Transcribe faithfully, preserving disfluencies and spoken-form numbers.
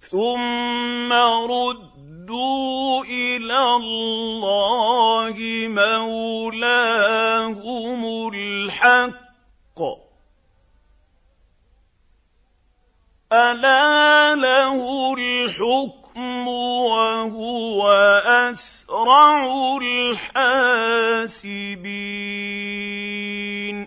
ثم ردوا إلى الله مولاهم الحق ألا له الحكم وهو أسرع الحاسبين.